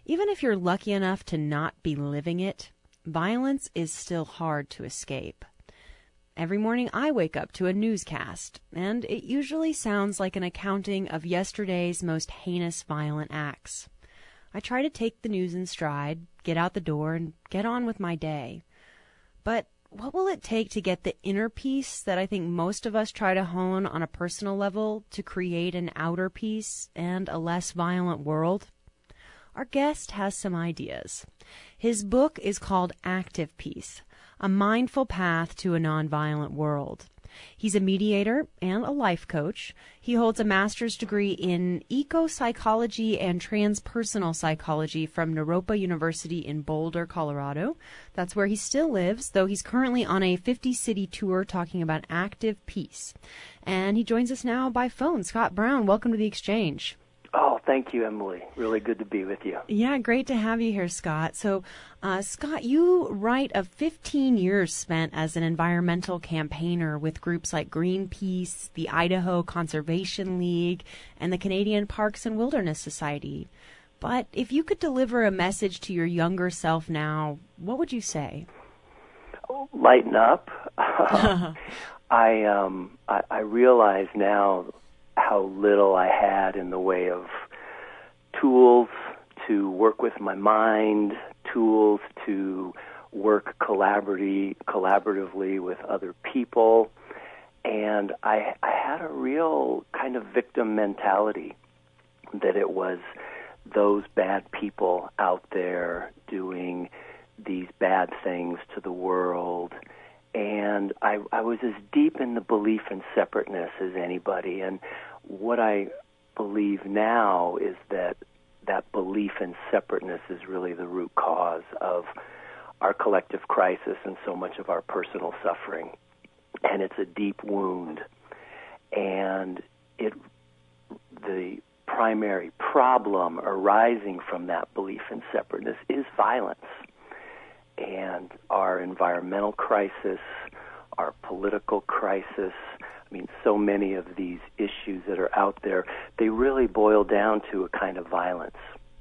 Even if you're lucky enough to not be living it, violence is still hard to escape. Every morning I wake up to a newscast, and it usually sounds like an accounting of yesterday's most heinous violent acts. I try to take the news in stride, get out the door, and get on with my day. But what will it take to get the inner peace that I think most of us try to hone on a personal level to create an outer peace and a less violent world? Our guest has some ideas. His book is called Active Peace, A Mindful Path to a Nonviolent World. He's a mediator and a life coach. He holds a master's degree in eco-psychology and transpersonal psychology from Naropa University in Boulder, Colorado. That's where he still lives, though he's currently on a 50-city tour talking about active peace. And he joins us now by phone. Scott Brown, welcome to The Exchange. Oh, thank you, Emily. Really good to be with you. Yeah, great to have you here, Scott. So, Scott, you write of 15 years spent as an environmental campaigner with groups like Greenpeace, the Idaho Conservation League, and the Canadian Parks and Wilderness Society. But if you could deliver a message to your younger self now, what would you say? Lighten up. I realize now how little I had in the way of tools to work with my mind, tools to work collaboratively with other people. And I had a real kind of victim mentality that it was those bad people out there doing these bad things to the world. And I was as deep in the belief in separateness as anybody. And what I believe now is that belief in separateness is really the root cause of our collective crisis and so much of our personal suffering. And it's a deep wound. And the primary problem arising from that belief in separateness is violence. And our environmental crisis, our political crisis, I mean, so many of these issues that are out there, they really boil down to a kind of violence.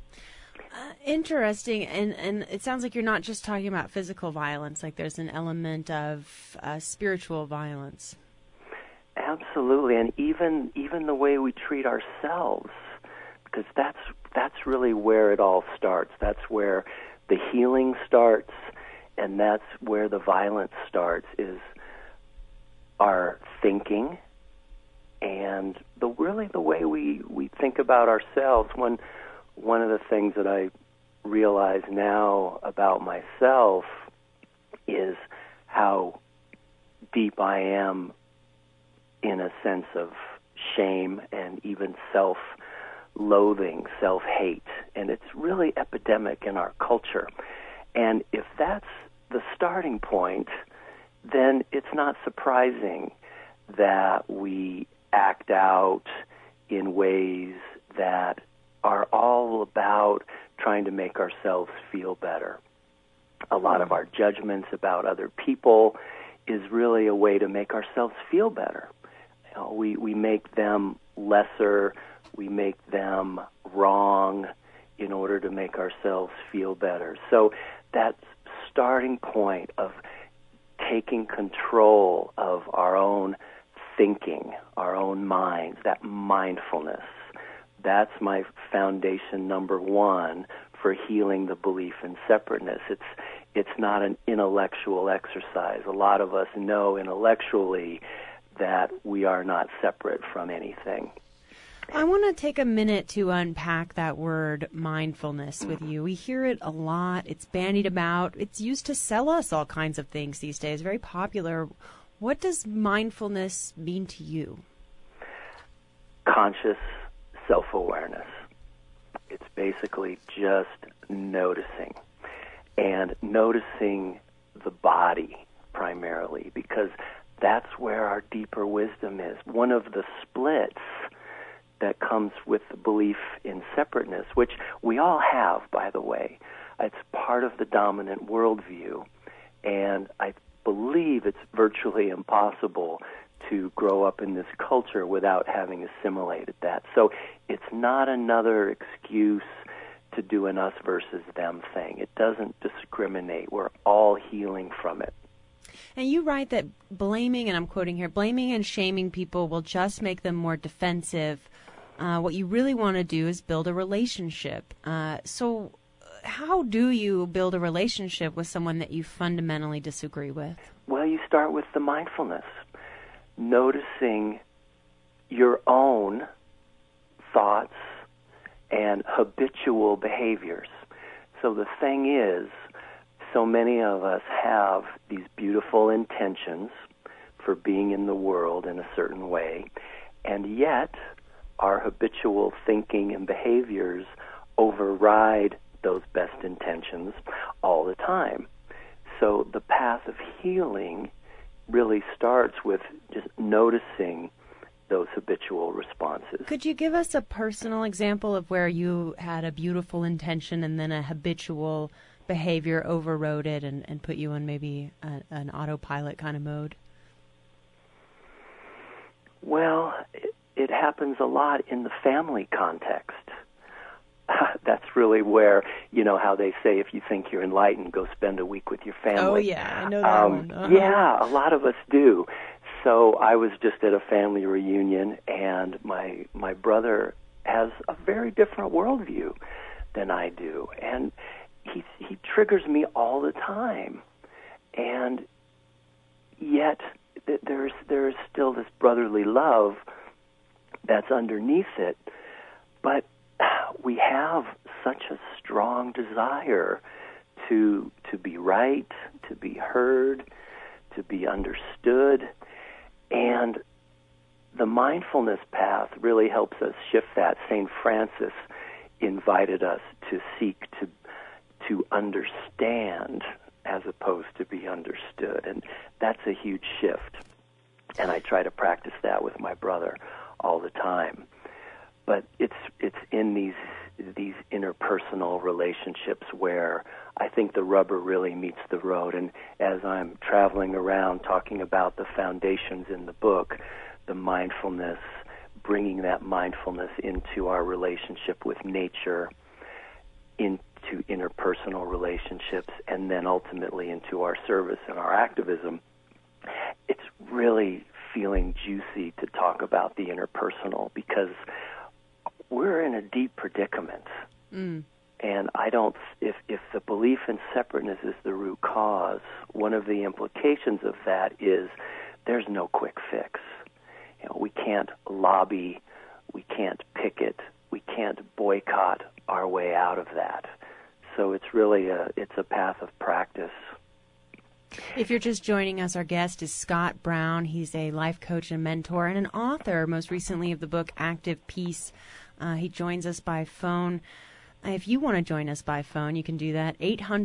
Interesting. And it sounds like you're not just talking about physical violence, like there's an element of spiritual violence. Absolutely. And even the way we treat ourselves, because that's really where it all starts. That's where the healing starts, and that's where the violence starts, is our thinking and the way we think about ourselves. One of the things that I realize now about myself is how deep I am in a sense of shame and even self-loathing, self-hate. And it's really epidemic in our culture. And if that's the starting point, then it's not surprising that we act out in ways that are all about trying to make ourselves feel better. A lot of our judgments about other people is really a way to make ourselves feel better. You know, we make them lesser, we make them wrong in order to make ourselves feel better. So that starting point of taking control of our own thinking, our own minds, that mindfulness, that's my foundation number one for healing the belief in separateness. It's not an intellectual exercise. A lot of us know intellectually that we are not separate from anything. I want to take a minute to unpack that word mindfulness with you. We hear it a lot. It's bandied about. It's used to sell us all kinds of things these days. Very popular. What does mindfulness mean to you? Conscious self-awareness. It's basically just noticing. And noticing the body primarily, because that's where our deeper wisdom is. One of the splits that comes with the belief in separateness, which we all have, by the way. It's part of the dominant worldview, and I believe it's virtually impossible to grow up in this culture without having assimilated that. So it's not another excuse to do do an us versus them thing. It doesn't discriminate. We're all healing from it. And you write that blaming, and I'm quoting here, blaming and shaming people will just make them more defensive. What you really want to do is build a relationship. So how do you build a relationship with someone that you fundamentally disagree with? Well, you start with the mindfulness, noticing your own thoughts and habitual behaviors. So the thing is, so many of us have these beautiful intentions for being in the world in a certain way, and yet our habitual thinking and behaviors override those best intentions all the time. So the path of healing really starts with just noticing those habitual responses. Could you give us a personal example of where you had a beautiful intention and then a habitual behavior overrode it and put you in maybe an autopilot kind of mode? Well, it happens a lot in the family context. That's really where, you know, how they say if you think you're enlightened, go spend a week with your family. Oh, yeah, I know that one. Uh-huh. Yeah, a lot of us do. So I was just at a family reunion, and my brother has a very different worldview than I do, and he triggers me all the time, and yet there's still this brotherly love that's underneath it, but we have such a strong desire to be right, to be heard, to be understood, and the mindfulness path really helps us shift that. St. Francis invited us to seek to understand as opposed to be understood, and that's a huge shift. And I try to practice that with my brother all the time. But it's in these interpersonal relationships where I think the rubber really meets the road. And as I'm traveling around talking about the foundations in the book, the mindfulness, bringing that mindfulness into our relationship with nature, into interpersonal relationships, and then ultimately into our service and our activism, it's really feeling juicy to talk about the interpersonal because we're in a deep predicament. And if the belief in separateness is the root cause, one of the implications of that is there's no quick fix. You know, we can't lobby, we can't picket, we can't boycott our way out of that. So it's really it's a path of practice. If you're just joining us, our guest is Scott Brown. He's a life coach and mentor and an author, most recently, of the book Active Peace. He joins us by phone. If you want to join us by phone, you can do that,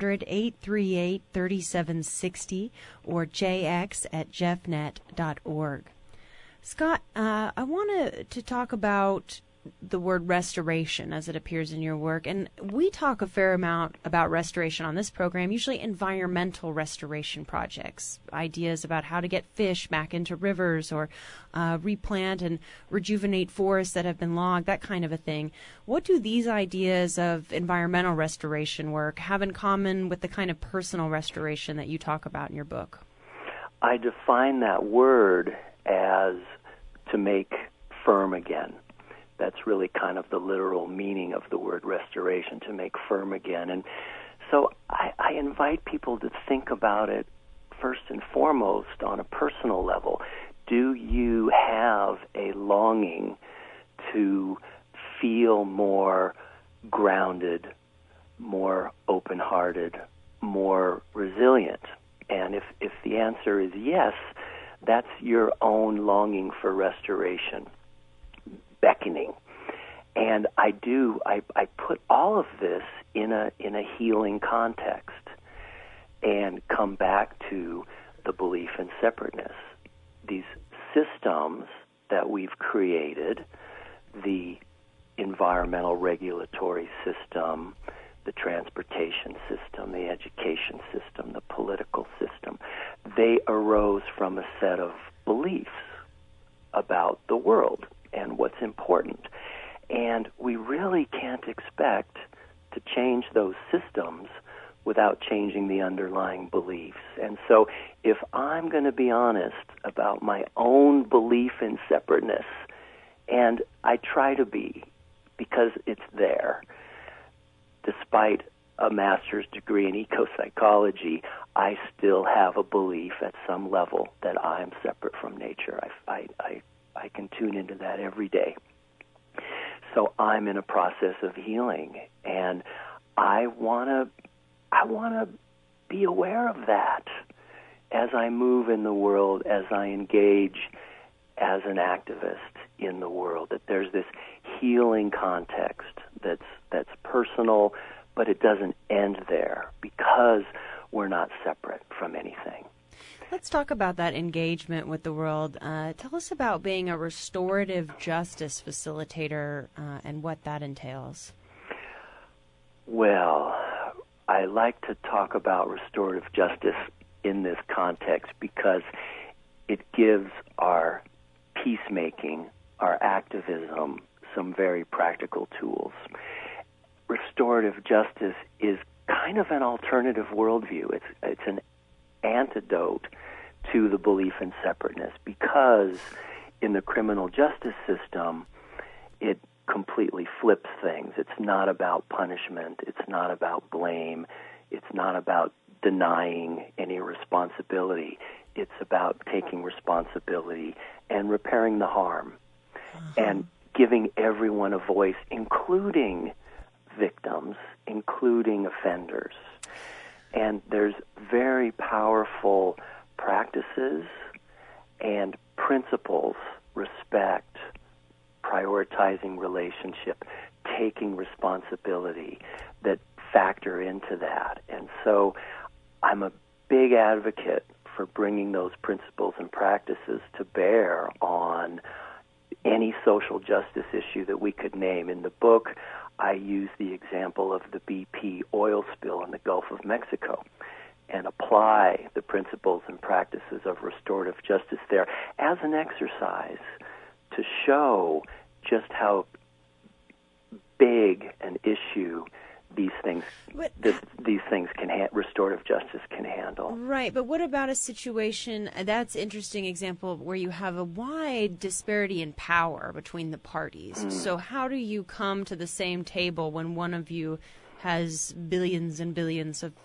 800-838-3760 or jx@jeffnet.org. Scott, I want to talk about the word restoration as it appears in your work. And we talk a fair amount about restoration on this program, usually environmental restoration projects, ideas about how to get fish back into rivers or replant and rejuvenate forests that have been logged, that kind of a thing. What do these ideas of environmental restoration work have in common with the kind of personal restoration that you talk about in your book? I define that word as to make firm again. That's really kind of the literal meaning of the word restoration, to make firm again. And so I invite people to think about it first and foremost on a personal level. Do you have a longing to feel more grounded, more open-hearted, more resilient? And if the answer is yes, that's your own longing for restoration beckoning. And I put all of this in a healing context and come back to the belief in separateness. These systems that we've created, the environmental regulatory system, the transportation system, the education system, the political system, they arose from a set of beliefs about the world and what's important. And we really can't expect to change those systems without changing the underlying beliefs. And so if I'm going to be honest about my own belief in separateness, and I try to be because it's there, despite a master's degree in eco-psychology, I still have a belief at some level that I'm separate from nature. I can tune into that every day. So I'm in a process of healing, and I want to be aware of that as I move in the world, as I engage as an activist in the world, that there's this healing context that's personal, but it doesn't end there because we're not separate from anything. Let's talk about that engagement with the world. Tell us about being a restorative justice facilitator and what that entails. Well, I like to talk about restorative justice in this context because it gives our peacemaking, our activism, some very practical tools. Restorative justice is kind of an alternative worldview. It's an antidote to the belief in separateness, because in the criminal justice system, it completely flips things. It's not about punishment. It's not about blame. It's not about denying any responsibility. It's about taking responsibility and repairing the harm and giving everyone a voice, including victims, including offenders. And there's very powerful practices and principles: respect, prioritizing relationship, taking responsibility, that factor into that. And so I'm a big advocate for bringing those principles and practices to bear on any social justice issue that we could name. In the book, I use the example of the BP oil spill in the Gulf of Mexico and apply the principles and practices of restorative justice there as an exercise to show just how big an issue these things restorative justice can handle. Right, but what about a situation, that's an interesting example, where you have a wide disparity in power between the parties. So how do you come to the same table when one of you has billions and billions of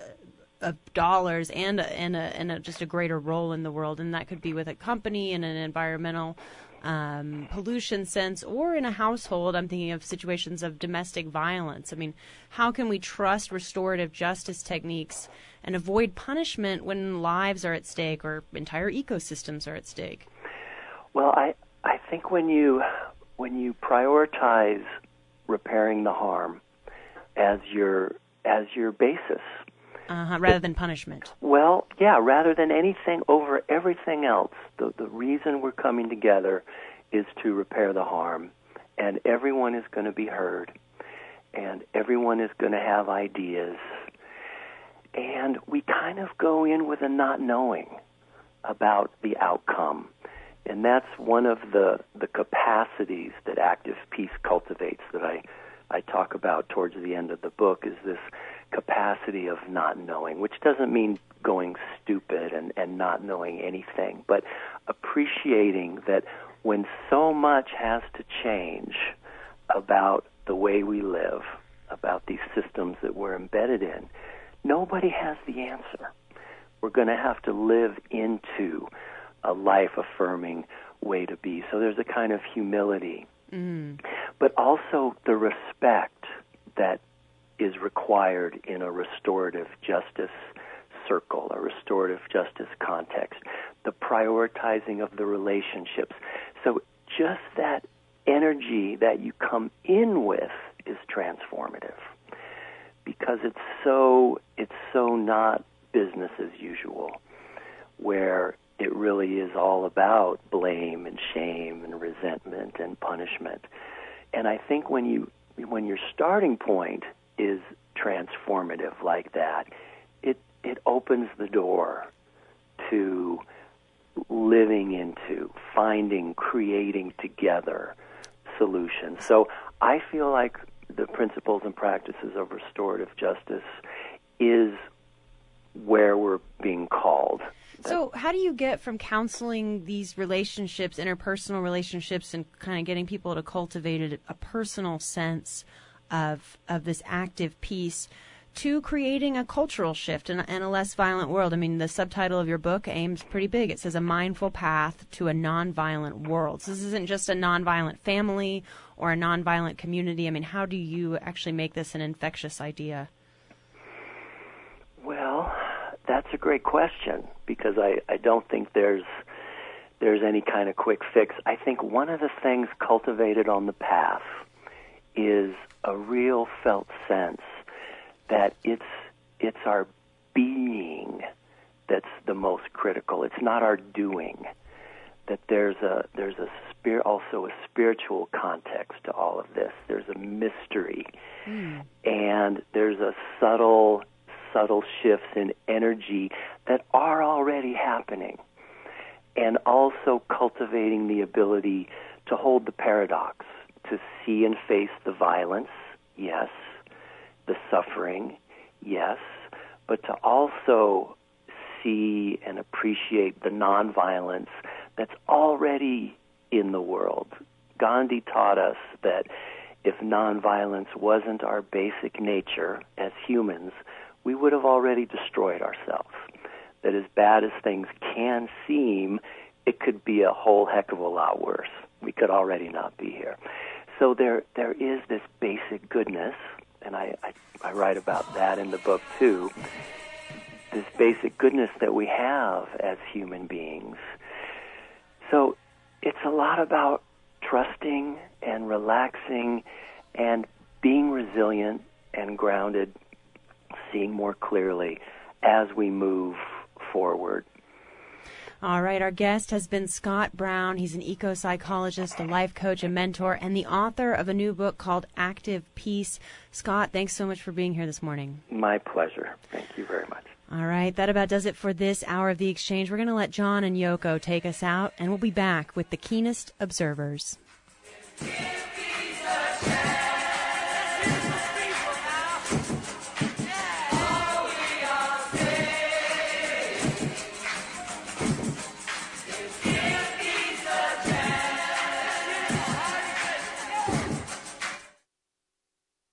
dollars and just a greater role in the world? And that could be with a company in an environmental pollution sense, or in a household. I'm thinking of situations of domestic violence. I mean, how can we trust restorative justice techniques and avoid punishment when lives are at stake or entire ecosystems are at stake? Well, I think when you prioritize repairing the harm as your basis, rather than punishment. Well, yeah, rather than anything over everything else, the reason we're coming together is to repair the harm, and everyone is going to be heard, and everyone is going to have ideas, and we kind of go in with a not knowing about the outcome. And that's one of the capacities that active peace cultivates that I talk about towards the end of the book, is this capacity of not knowing, which doesn't mean going stupid and not knowing anything, but appreciating that when so much has to change about the way we live, about these systems that we're embedded in, nobody has the answer. We're going to have to live into a life-affirming way to be. So there's a kind of humility, but also the respect that is required in a restorative justice circle, a restorative justice context, the prioritizing of the relationships. So just that energy that you come in with is transformative, because it's so not business as usual, where it really is all about blame and shame and resentment and punishment. And I think when your starting point is transformative like that, it opens the door to living into, finding, creating together solutions. So I feel like the principles and practices of restorative justice is where we're being called. So how do you get from counseling these relationships, interpersonal relationships, and kind of getting people to cultivate a personal sense of this active peace to creating a cultural shift and a less violent world? I mean, the subtitle of your book aims pretty big. It says a mindful path to a nonviolent world. So this isn't just a nonviolent family or a nonviolent community. I mean, how do you actually make this an infectious idea? Well, that's a great question, because I don't think there's any kind of quick fix. I think one of the things cultivated on the path is a real felt sense that it's our being that's the most critical. It's not our doing. That there's also a spiritual context to all of this. There's a mystery, and there's a subtle shifts in energy that are already happening, and also cultivating the ability to hold the paradox, to see and face the violence, yes, the suffering, yes, but to also see and appreciate the nonviolence that's already in the world. Gandhi taught us that if nonviolence wasn't our basic nature as humans, we would have already destroyed ourselves. That as bad as things can seem, it could be a whole heck of a lot worse. We could already not be here. So there is this basic goodness, and I write about that in the book too, this basic goodness that we have as human beings. So it's a lot about trusting and relaxing and being resilient and grounded, seeing more clearly as we move forward. All right, our guest has been Scott Brown. He's an eco-psychologist, a life coach, a mentor, and the author of a new book called Active Peace. Scott, thanks so much for being here this morning. My pleasure. Thank you very much. All right, that about does it for this hour of The Exchange. We're going to let John and Yoko take us out, and we'll be back with the keenest observers. Give peace a chance.